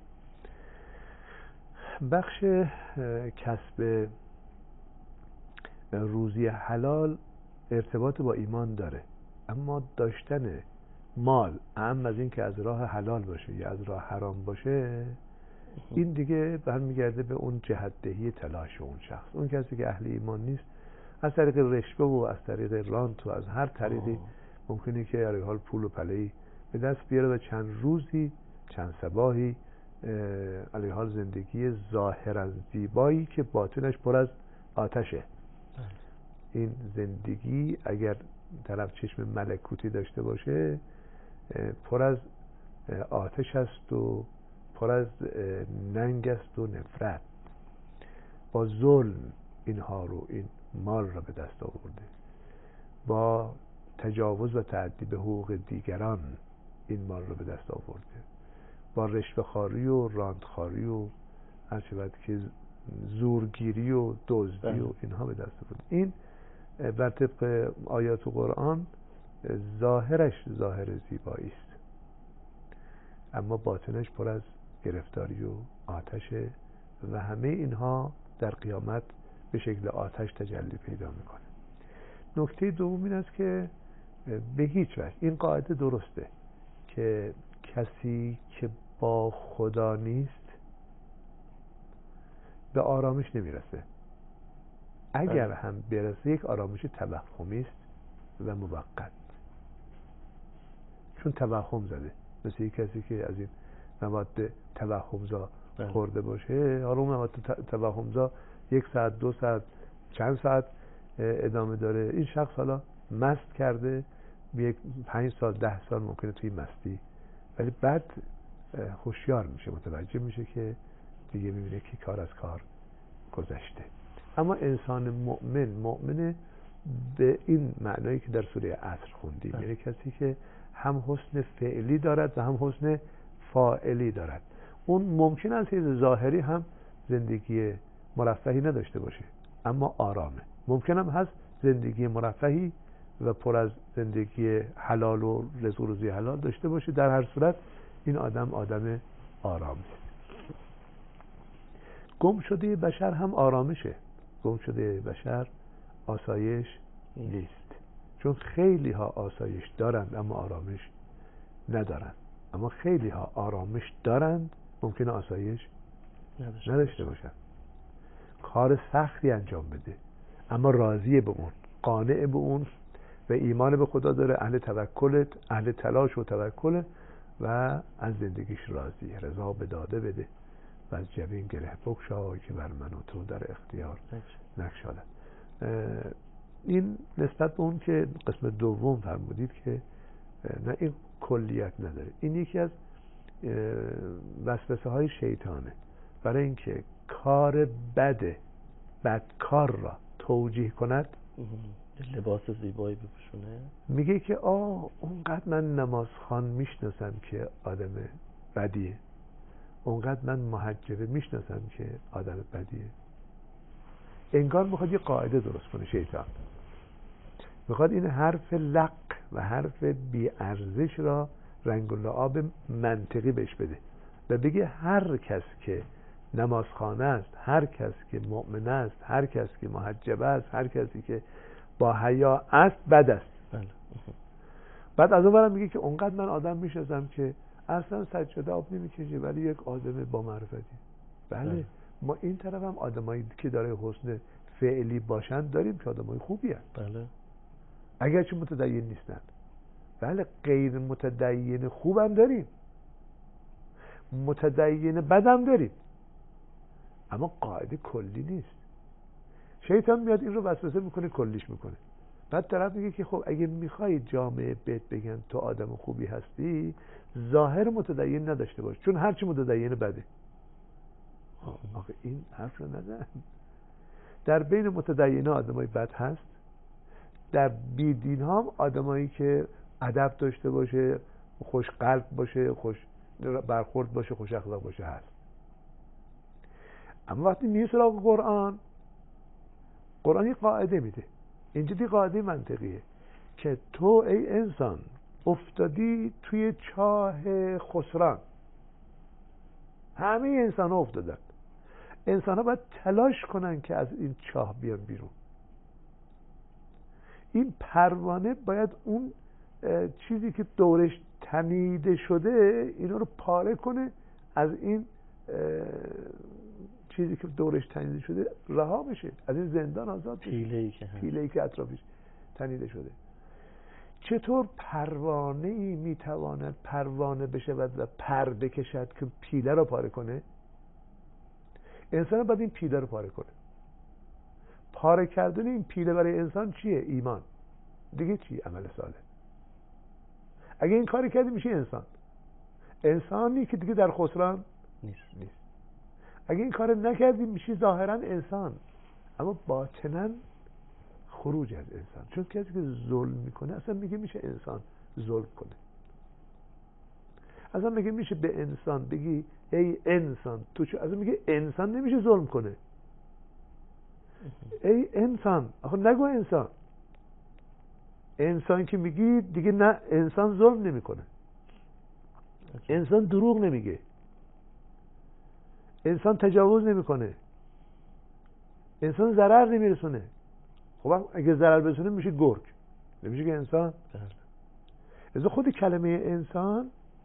E: بخش کسب روزی حلال ارتباط با ایمان داره، اما داشتن مال اهم از این که از راه حلال باشه یا از راه حرام باشه این دیگه برمیگرده به اون جهت‌دهی تلاش اون شخص. اون کسی که اهل ایمان نیست از طریق رشوه و از طریق رانت و از هر طریقی ممکنه که در حال پول و پله‌ای به دست بیاره و چند روزی چند صباحی علیه حال زندگی ظاهرا زیبایی که باطنش پر از آتشه. این زندگی اگر طرف چشم ملکوتی داشته باشه پر از آتش است و پر از ننگ است و نفرت. با ظلم اینها رو این مال را به دست آورده، با تجاوز و تعدی به حقوق دیگران این مال را به دست آورده، با رشوه خواری و راندخواری و هر چقدر که زورگیری و دزدی و اینها به دست آورده. این بر طبق آیات قرآن ظاهرش ظاهر زیبایی است، اما باطنش پر از گرفتاری و آتشه و همه اینها در قیامت به شکل آتش تجلی پیدا میکنه. نکته دوم این است که به هیچ وجه این قاعده درسته که کسی که با خدا نیست به آرامش نمیرسه. اگر هم برسه یک آرامش توهمی است و موقت، چون توهم زده، مثل یک کسی که از این مواد توهمزا خورده باشه. حالا اون مواد توهمزا یک ساعت دو ساعت چند ساعت ادامه داره، این شخص حالا مست کرده یک پنج سال ده سال ممکنه توی مستی، ولی بعد هوشیار میشه، متوجه میشه که دیگه میبینه که کار از کار گذشته. اما انسان مؤمن مؤمن به این معنایی که در سوره عصر خوندیم، یعنی کسی که هم حسن فعلی دارد و هم حسن فاعلی دارد. اون ممکن است حیث ظاهری هم زندگی مرفهی نداشته باشه اما آرامه. ممکن هم هست زندگی مرفهی و پر از زندگی حلال و رزق و روزی حلال داشته باشه. در هر صورت این آدم آدم آرامی است. گم شده بشر هم آرامشه. گم شده بشر آسایش نیست، چون خیلی ها آسایش دارند اما آرامش ندارند. اما خیلی ها آرامش دارند ممکنه آسایش نداشته باشند. کار سختی انجام بده اما راضیه به اون، قانع به اون و ایمان به خدا داره، اهل توکل، اهل تلاش و توکل و از زندگیش راضیه. رضا به داده بده و از جبین گره بگشای که بر من و تو در اختیار نگشاید. این نسبت به اون که قسم دوم فرمودید که نه این کلیت نداره، این یکی از وسوسه های شیطانه برای اینکه کار بده بدکار را توجیه کند.
D: لباس زیبایی بپوشونه،
E: میگه که آه اونقدر من نمازخوان میشناسم که آدم بدیه، اونقدر من محجبه میشناسم که آدم بدیه. انگار میخواد یه قاعده درست کنه شیطان، میخواد این حرف لق و حرف بیارزش را رنگ و لعاب منطقی بهش بده و بگه هر کس که نمازخوانه است، هر کس که مؤمن است، هر کس که محجب است، هر کسی که با حیا است بد است.
D: بله.
E: بعد از اون برم میگه که اونقدر من آدم میشناسم که اصلا سجاده آب نمیکشه ولی یک آدم با معرفتی. بله. بله ما این طرف هم آدمایی که داره حسن فعلی باشن داریم که آدمای خوبی هست.
D: بله.
E: اگرچه متدین نیستن. بله غیر متدین خوبم داریم، متدین بدم داریم، اما قاعده کلی نیست. شیطان میاد این رو وسوسه میکنه، کلیش میکنه. بعد طرف میگه که خب اگه میخوای جامعه بهت بگن تو آدم خوبی هستی ظاهر متدین نداشته باش، چون هرچی متدین بده. آخه این حرف رو نزن. در بین متدین ها آدمای بد هست، در بیدین ها هم آدمایی که ادب داشته باشه، خوش قلب باشه، خوش برخورد باشه، خوش اخلاق باشه هست. اما وقتی میری سراغ قرآن، قرآن یک قاعده میده، اینجا دی قاعده منطقیه که تو ای انسان افتادی توی چاه خسران. همه انسان ها افتادن، انسان ها باید تلاش کنن که از این چاه بیان بیرون. این پروانه باید اون چیزی که دورش تنیده شده اینا رو پاره کنه، از این چیزی که دورش تنیده شده رها بشه، از این زندان آزاد بشه،
D: پیله‌ای که هست،
E: پیله‌ای که اطرافش تنیده شده. چطور پروانه‌ای میتواند پروانه بشود و پر بکشد که پیله رو پاره کنه؟ انسان باید این پیله رو پاره کنه. پاره کردن این پیله برای انسان چیه؟ ایمان. دیگه چی؟ عمل صالح. اگه این کاری کردی میشه انسان. انسانی که دیگه در خسران
D: نیست.
E: نیست. اگه این کار نکردی میشی ظاهرا انسان اما باطنا خروج از انسان، چون کسی که ظلم میکنه اصلا میگه میشه انسان ظلم کنه. اصلا میگه میشه به انسان بگی ای انسان تو چه، اصلا میگه انسان نمیشه ظلم کنه. ای انسان، آخه نگو انسان. انسان که میگی دیگه نه، انسان ظلم نمیکنه، انسان دروغ نمیگه، انسان تجاوز نمیکنه، انسان ضرر نمیرسونه. خب اگه ضرر برسونه میشه گرگ، نمیشه که انسان. از خود کلمه انسان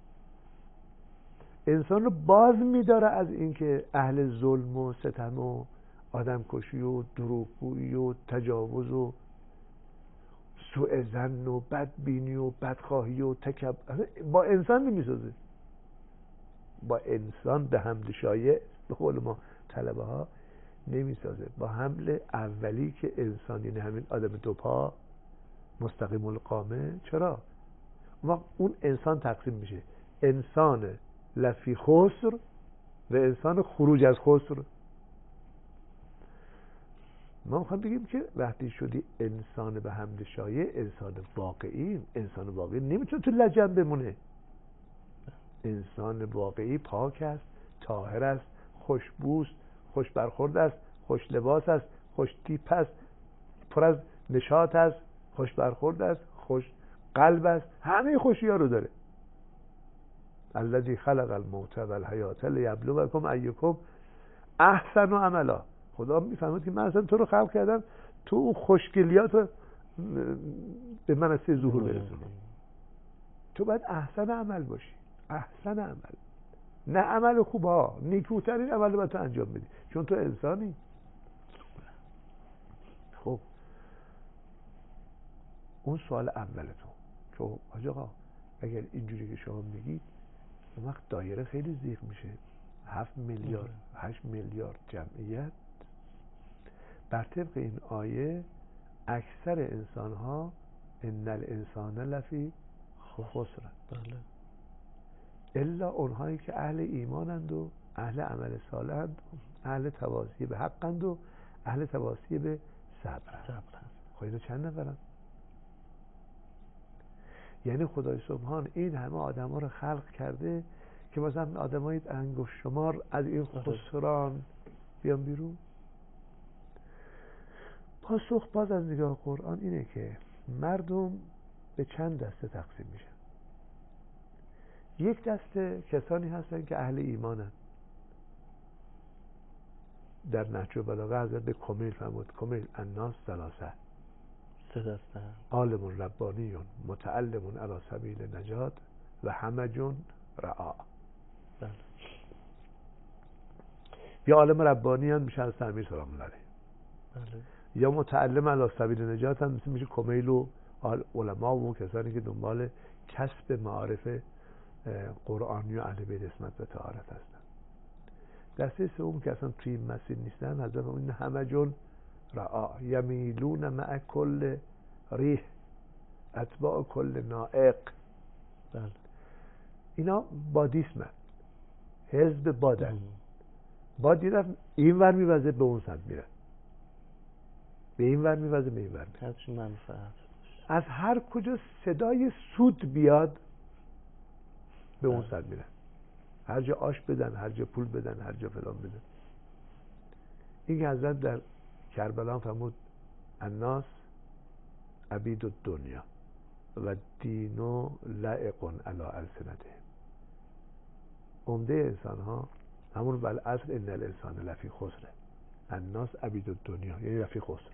E: انسان رو باز میداره از اینکه اهل ظلم و ستم و آدم کشی و دروغگویی و تجاوز و سوء ظن و بدبینی و بدخواهی و تکبر با انسان نمیسازه. با انسان به حمد شایع به قول ما طلبه ها نمیسازه. با حمل اولی که انسان یعنی همین آدم دو پا مستقیم القامه، چرا؟ وقت اون انسان تقسیم میشه انسان لفی خسر و انسان خروج از خسر. ما میخوام بگیم که وقتی شدی انسان به حمد شایع، انسان واقعی، انسان واقعی نمیتونه تو لجن بمونه. انسان واقعی پاک است، طاهر است، خوشبوست، خوش برخورد است، خوش لباس است، خوش تیپ است، پر از نشاط است، خوش برخورد است، خوش قلب است، همه خوشی ها رو داره. الذی خلق الموت والحیات لیبلوکم ایکم احسن عملا. خدا میفهمد که من اصلا تو رو خلق کردم تو اون خوشگلیات رو به منصه ظهور برسونی. تو باید احسن عمل باشی، احسن عمل، نه عمل خوبها، نیکوترین عمل رو باید تو انجام بدی چون تو انسانی. خب اون سوال اولتون که حاج آقا اگر اینجوری که شما میگید اون وقت دایره خیلی زیغ میشه. هفت میلیارد هشت میلیارد جمعیت بر طبق این آیه اکثر انسان ها ان الانسان لفی خسر،
D: بله.
E: الا اونهایی که اهل ایمانند و اهل عمل صالحند و اهل تواصی به حقند و اهل تواصی به صبرند.
D: صبرند.
E: خب اینا چند نفرند؟ یعنی خدای سبحان این همه آدم ها رو خلق کرده که مثلا آدم های انگشت شمار از این خسران بیان بیرون؟ پاسخ باز از نگاه قرآن اینه که مردم به چند دسته تقسیم میشن. یک دسته کسانی هستن که اهل ایمانن. در نهج البلاغه حضرت به کمیل فرمود کمیل الناس ثلاثه،
D: سه دسته:
E: عالم ربانیون متعلمون علی سبیل نجات و همجون رعا.
D: بله.
E: یا عالم ربانی هم میشه از امیر سلام الله علیه،
D: بله.
E: یا متعلم علی سبیل نجات هم میشه کمیل و علما و کسانی که دنبال کسب معارف قرآنی و اهل بیت اسمت و طهارت هستن. دسته سوم که اصلا توی این مسیر نیستن حضرت این همجون رعا، یمیلون مع کل ریح اتباع کل نائق.
D: بله.
E: اینا بادیسمن، حزب بادن. باد یه این ور میوزه به اون سمت میره، به این ور میوزه به این ور میره.
D: هرچی منفعت
E: از هر کجا صدای سود بیاد به اون سمت میره. هر جا آش بدن، هر جا پول بدن، هر جا فلان بدن. این که حضرت در کربلا فرمود الناس عبید الدنیا و دینو لعقون علی السنتهم. عمده انسان ها همون بالاصل ان الانسان لفی خسره، الناس عبید الدنیا یعنی لفی خسر،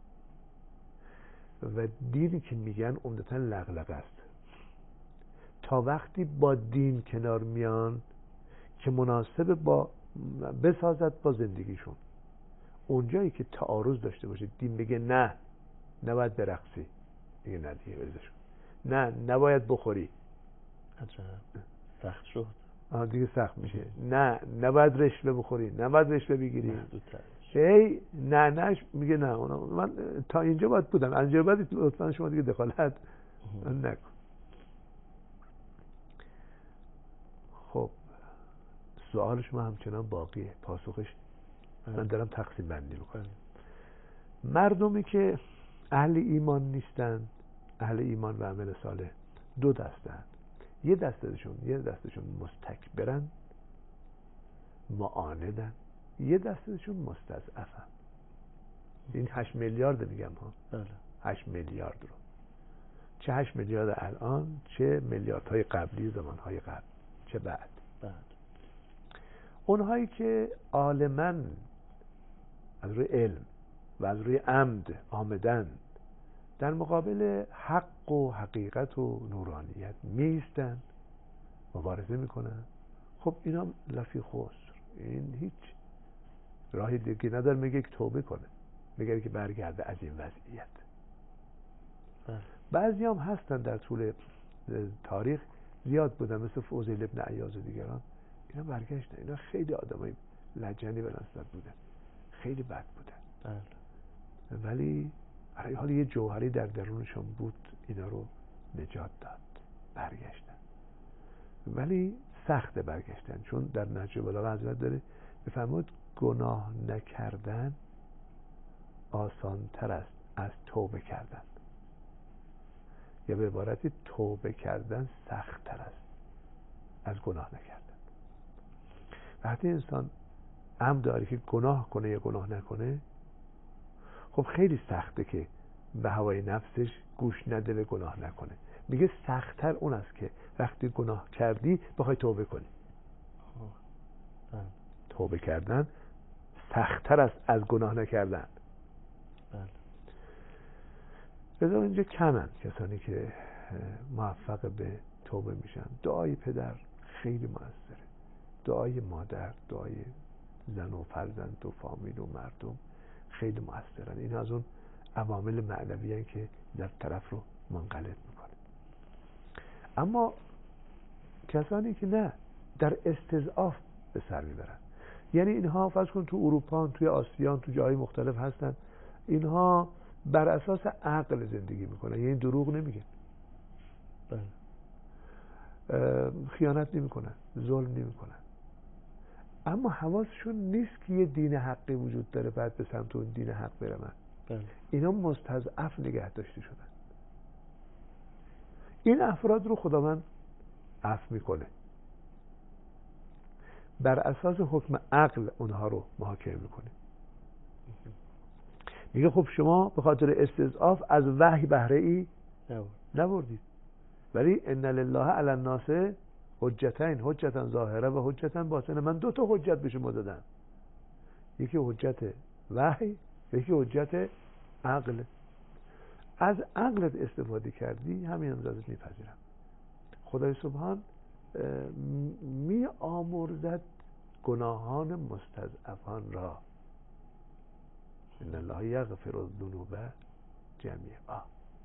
E: و دینی که میگن عمدتا لغلقه است. تا وقتی با دین کنار میان که مناسب با بسازد با زندگیشون، اونجایی که تعارض داشته باشه، دین بگه نه نباید برقصی، دیگه نه دیگه ازشون، نه نباید بخوری،
D: عجب سخت شد.
E: آه دیگه سخت میشه. نه نباید رشوه بخوری، نباید رشوه بگیری.
D: محدودترش.
E: هی نه نش میگه نه اونا من تا اینجا باید بودم، از اینجا بعد لطفا شما دیگه دخالت نکن. خب سوال شما همچنان باقیه، پاسخش من دارم تقسیم بندی میکنم. مردمی که اهل ایمان نیستن، اهل ایمان و عمل صالح، دو دستن. یه دستشون یه دستشون مستکبرن معاندن، یه دستشون مستضعفن. این هشت میلیارد میگم ها.
D: بله.
E: هشت میلیارد رو، چه هشت میلیارد الان، چه میلیاردهای قبلی زمانهای قبل، چه بعد.
D: بعد
E: اونهایی که عالمن از روی علم و از روی عمد آمدن در مقابل حق و حقیقت و نورانیت میستن، مبارزه میکنن، خب اینا لفی خسر. این هیچ راهی دیگه نداره، میگه که توبه کنه، میگه که برگرده از این وضعیت.
D: بله.
E: بعضی هم هستن در طول تاریخ زیاد بودن، مثل فوزیل ابن عیاض و دیگران، اینا برگشتن. اینا خیلی آدمای لجنی به نسبت بودن، خیلی بد بودن.
D: بله.
E: ولی برای حال یه جوهری در درونشون بود اینا رو نجات داد، برگشتن. ولی سخت برگشتن، چون در نهج البلاغه حضرت داره بفرمود گناه نکردن آسان تر است از توبه کردن، یا به عبارتی توبه کردن سخت تر است از گناه نکردن. وقتی انسان عمد داره که گناه کنه یا گناه نکنه، خب خیلی سخته که به هوای نفسش گوش نده به گناه نکنه. میگه سخت‌تر اون است که وقتی گناه کردی بخوای توبه کنی. توبه کردن سخت‌تر است از گناه نکردن.
D: بله.
E: بذار اینجا کمن کسانی که موفق به توبه میشن. دعای پدر خیلی موثره، دعای مادر، دعای زن و فرزند و فامیل و مردم خیلی موثرن. این از اون عوامل معنوی هستند که در طرف رو منقلب میکنه. اما کسانی که نه، در استضعاف به سر میبرن، یعنی اینها فرض کن تو اروپا، توی آسیا، تو جاهای مختلف هستن، اینها بر اساس عقل زندگی میکنن، یعنی دروغ نمیگن،
D: بله.
E: خیانت نمیکنن، ظلم نمیکنن، اما حواسشون نیست که یه دین حقی وجود داره بعد به سمت اون دین حق برن.
D: بله.
E: اینا مستضعف نگه داشته شدن. این افراد رو خداوند عفو میکنه، بر اساس حکم عقل اونها رو محاکمه میکنه. میگه خب شما به خاطر استضعاف از وحی بهره ای نبردید، ولی ان لله علی الناس حجتین، حجتا ظاهره و حجتا باطنه. من دو تا حجت به شما دادم، یکی حجت وحی، یکی حجت عقل. از عقلت استفاده کردی، همین هم ازت میپذیرم. خدای سبحان می آمرزد گناهان مستضعفان را. ان الله یغفر الذنوب جمیعا.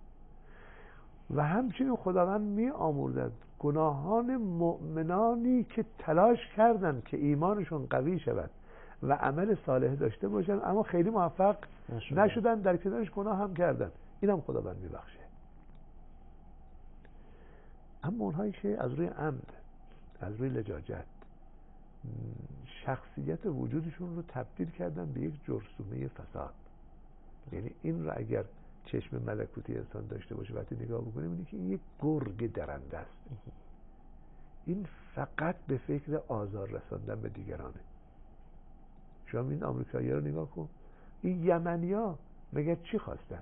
E: و همچنین خداوند می آمرزد گناهان مؤمنانی که تلاش کردند که ایمانشون قوی شود و عمل صالح داشته باشن، اما خیلی موفق نشدن, نشدن در کنارش گناه هم کردن. این هم خداوند می بخشه. اما اونهایی که از روی عمد، از روی لجاجت شخصیت وجودشون رو تبدیل کردن به یک جرثومه فساد، یعنی این را اگر چشم ملکوتی انسان داشته باشه وقتی نگاه بکنه می‌بینی که این یک گرگ درنده است. این فقط به فکر آزار رساندن به دیگرانه. شما این آمریکایی‌ها رو نگاه کن، این یمنی‌ها مگر چی خواستن؟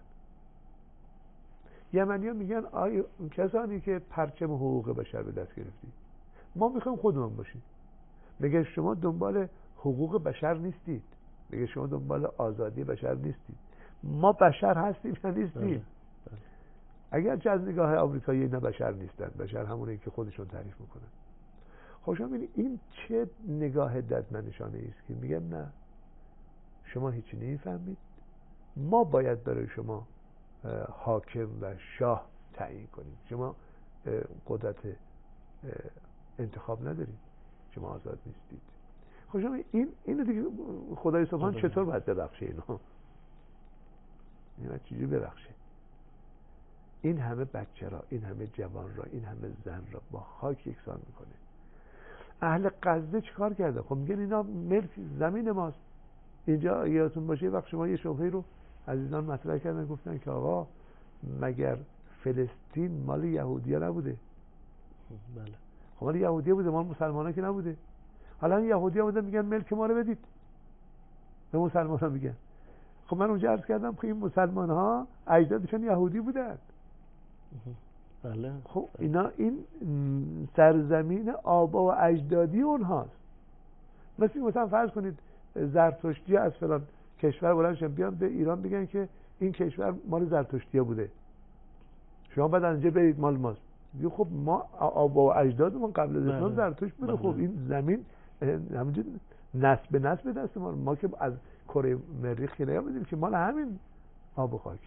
E: یمنی‌ها میگن آیا کسانی که پرچم حقوق بشر به دست گرفتی، ما میخوایم خودمون باشیم. مگر شما دنبال حقوق بشر نیستید؟ مگر شما دنبال آزادی بشر نیستید؟ ما بشر هستیم یا نیستیم؟ اگر چه از نگاه آمریکایی اینا بشر نیستن، بشر همونه که خودشون تعریف میکنن. خب شما ببینید این چه نگاه ددمنشانه است که میگن نه شما هیچی نمیفهمید، ما باید برای شما حاکم و شاه تعیین کنیم، شما قدرت انتخاب ندارید، شما آزاد نیستید. خب شما این اینو دیگه خدای سبحان چطور باید ببخشه اینو؟ اینا چجوری ببخشه؟ این همه بچه را، این همه جوان را، این همه زن را با خاک یکسان میکنه. اهل غزه چیکار کرده؟ خب میگن اینا ملک زمین ماست. اینجا یادتون باشه وقت شما یه شبهه رو عزیزان مطرح کردن، گفتن که آقا مگر فلسطین مال یهودیا نبوده؟
D: بله.
E: خب مال یهودیا بوده، مال مسلمانا که نبوده. حالا این یهودیا بودن میگن ملک ما رو بدید، به مسلمانا میگن. خب من اونجا عرض کردم که این مسلمان ها اجدادشون یهودی بودن.
D: بله.
E: خب اینا این سرزمین آبا و اجدادی اونهاست. مثل مثلا فرض کنید زرتشتی از فلان کشور بلندشن بیان به ایران بگن که این کشور مال زرتشتی‌ها بوده، شما بعد از اینجا برید مال ماست. خب ما آبا و اجدادمون قبل از اسلام زرتشت بوده. خب این زمین همینجور نسل به نسل به دست ما، ما که از کره مریخ که نیامدیم که مال همین آب و خاک.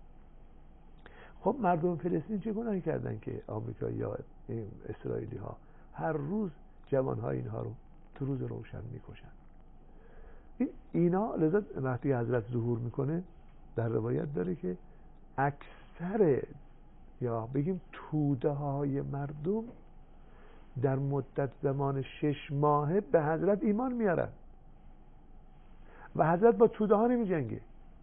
E: خب مردم فلسطین چه گناهی کردن که آمریکایی یا اسرائیلی ها هر روز جوان ها اینها رو تو روز روشن میکشن؟ این اینا لذا وقتی حضرت ظهور میکنه در روایت داره که اکثر یا بگیم توده های مردم در مدت زمان شش ماهه به حضرت ایمان میارن و حضرت با توده ها نمی جنگه.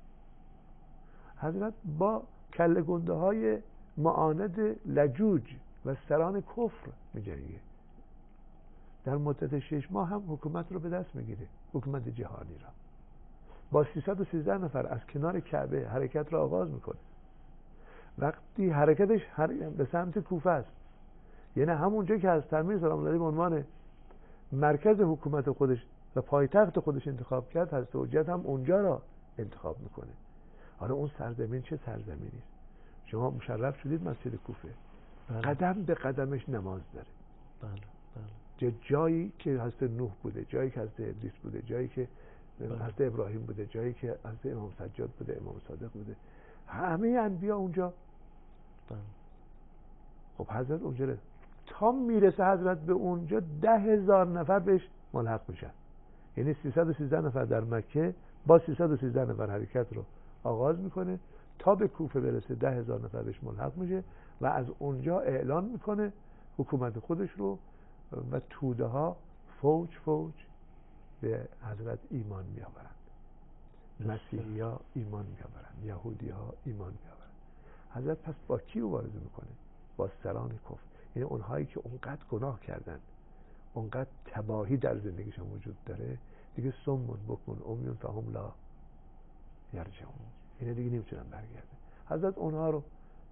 E: حضرت با کله گنده های معاند لجوج و سران کفر می جنگه. در مدت شش ماه هم حکومت رو به دست میگیره، حکومت جهانی را با سیصد و سیزده نفر از کنار کعبه حرکت را آغاز میکنه. وقتی حرکتش به سمت کوفه است، یعنی همونجا که از ترمیم سلام الله علیه به عنوان مرکز حکومت خودش و پایتخت خودش انتخاب کرد، حضرت حجت هم اونجا را انتخاب میکنه. حالا اون سرزمین چه سرزمینی است؟ شما مشرف شدید مسجد کوفه، بله. قدم به قدمش نماز داره.
D: بله بله.
E: جایی که حضرت نوح بوده، جایی که حضرت ادریس بوده، جایی که بله. حضرت ابراهیم بوده، جایی که حضرت امام سجاد بوده، امام صادق بوده، همه انبیا اونجا.
D: بله.
E: خب حضرت اونجا ره. تا میرسه حضرت به اونجا ده هزار نفر بهش ملحق میشن، یعنی سیصد و سیزده نفر در مکه با سیصد و سیزده نفر حرکت رو آغاز میکنه تا به کوفه برسه ده هزار نفر بهش ملحق میشه و از اونجا اعلان میکنه حکومت خودش رو و توده ها فوج فوج به حضرت ایمان میآورند. مسیحی ها ایمان میآورند، یهودی ها ایمان میآورند. حضرت پس با کی مبارزه میکنه؟ با سران کفر، یعنی اونهایی که اونقدر گناه کردن، اونقدر تباهی در زندگیشون وجود داره، دیگه سمون بکمون امیون فهم لا یرجعون، اینه دیگه نمیتونن برگردن. حضرت اونها رو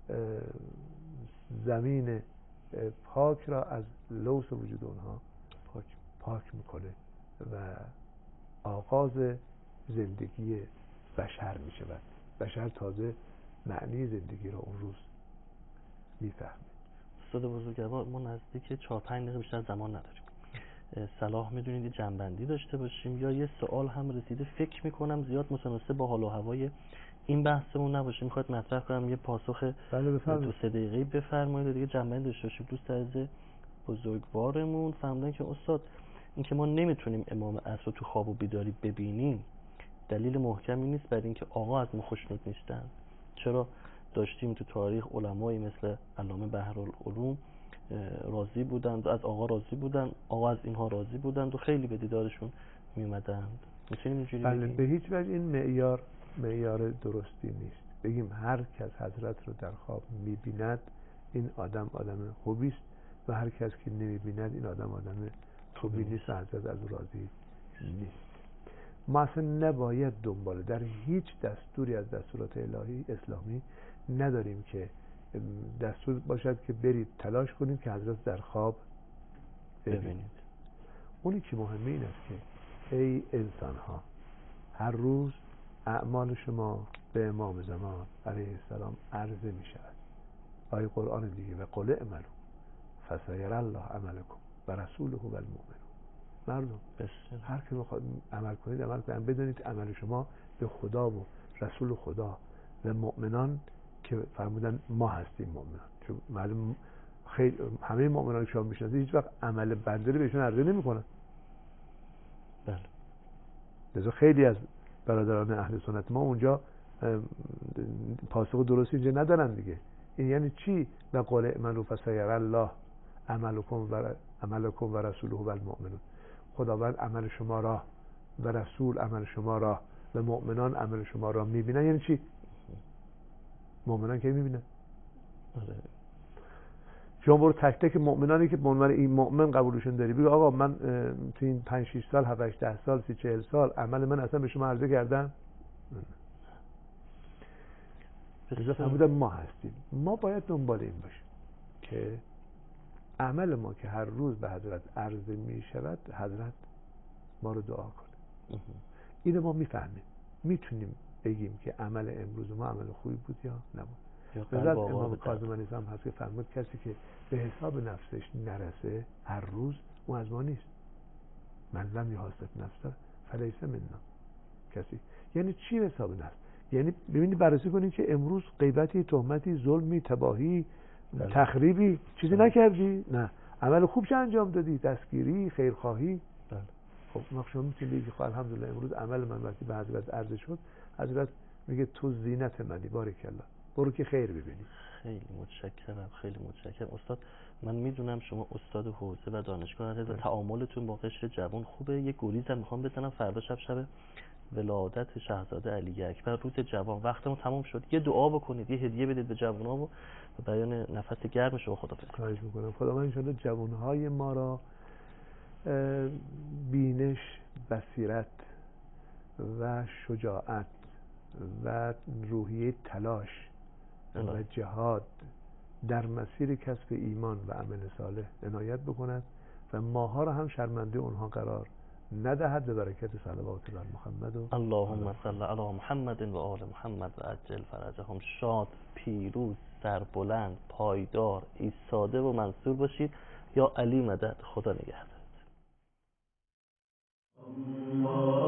E: زمین پاک را از لوث وجود اونها پاک, پاک میکنه و آغاز زندگی بشر میشه و بشر تازه معنی زندگی را اون روز میفهمه.
D: استاد بزرگوار، ما نزدیک چهار پنج دقیقه بیشتر زمان نداریم. صلاح میدونید یه جنبندی داشته باشیم یا یه سوال هم رسیده؟ فکر میکنم زیاد متناسب با حال و هوای این بحثمون نباشه. میخواد مطرح کنم یه پاسخ دو سه دقیقه‌ای بفرمایید دیگه جنبندی داشته باشیم. دوست عزیز بزرگوارمون فهمیدن که استاد اینکه ما نمیتونیم امام عصر رو تو خواب و بیداری ببینیم دلیل محکمی نیست برای اینکه آقا از ما خوشنود نیستن. چرا داشتیم تو تاریخ علمایی مثل علامه بحرالعلوم راضی بودند، از آقا راضی بودند، آقا از اینها راضی بودند و خیلی به دیدارشون میومدند. میتونیم اینجوری
E: بله
D: بگیم؟
E: به هیچ وجه این معیار معیار درستی نیست. بگیم هر کس حضرت رو در خواب میبیند این آدم آدم خوبی است و هر کس که نمیبیند این آدم آدم خوبی نیست و حضرت از او راضی نیست. ما اصلا نباید دنباله در هیچ دستوری از دستورات الهی اسلامی نداریم که دستور باشد که برید تلاش کنید که حضرت در خواب ببینید. اونی که مهمه این است که ای انسان ها هر روز اعمال شما به امام زمان علیه السلام عرضه می شود. آیه قرآن دیگه و قل اعملوا فسیر الله عملکم و رسوله و المؤمنون. مردم
D: بسیار.
E: هر که بخواد عمل کنید عمل کنید، بدونید عمل شما به خدا و رسول خدا و مؤمنان که فرمودن ما هستیم مؤمنان، چون معلوم خیلی همه مؤمنان که شما میشناسید هیچ وقت عمل بنده رو بهشون عرضه نمیکنن.
D: بله.
E: لذا خیلی از برادران اهل سنت ما اونجا پاسخ درستی اینجا ندارن دیگه. این یعنی چی؟ و قول اعملوا فسیر الله عملکم و عملکم و رسوله و المؤمنون. خداوند عمل شما را و رسول عمل شما را و مؤمنان عمل شما را میبینن. یعنی چی؟ مؤمنان که میبینن. شما برو تک تک مؤمنانی که به عنوان این مؤمن قبولشون داری بگو آقا من تو این پنج شش سال هفت هشت ده سال سی چهل سال عمل من اصلا به شما عرضه کردم؟ لذا فهمیدم ما هستیم. ما باید دنبال این باشیم که عمل ما که هر روز به حضرت عرضه می شود حضرت ما رو دعا کنه. اینو ما میفهمیم، میتونیم بگیم که عمل امروز ما عمل خوبی بود یا نبود. لذا امام کاظم علیه السلام هست که فرمود کسی که به حساب نفسش نرسه هر روز اون از ما نیست. من لم یحاسب نفسه فلیس منا. کسی یعنی چی حساب نفس؟ یعنی ببینید بررسی کنید که امروز غیبتی، تهمتی، ظلمی، تباهی، بله. تخریبی چیزی بله. نکردی؟ نه. عمل خوب چه انجام دادی؟ دستگیری، خیرخواهی. بله. خب ما شما میتونید بگید خب الحمدلله امروز عمل من وقتی به حضرت عرضه شد حضرت میگه تو زینت منی بارک الله، برو که خیر ببینی.
D: خیلی متشکرم، خیلی متشکرم استاد. من میدونم شما استاد حوزه و دانشگاه هستید و تعاملتون با قشر جوان خوبه. یه گریزم میخوام بزنم. فردا شب شب ولادت شاهزاده علی اکبر، روز جوان، وقتمون تمام شد. یه دعا بکنید، یه هدیه بدید به جوان‌ها و بیان نفس گرم شما خدافظ.
E: خواهش میکنم. خداوند ان شاءالله جوان‌های ما را بینش، بصیرت و شجاعت و روحیه تلاش و جهاد در مسیر کسب ایمان و عمل صالح عنایت بکند و ماها را هم شرمنده اونها قرار ندهد به برکت صلوات بر محمد و
D: اللهم صل علی محمد و آل محمد و عجل فرجهم. شاد، پیروز، سربلند، پایدار، ایستاده و منصور باشید. یا علی مدد. خدا نگهدار.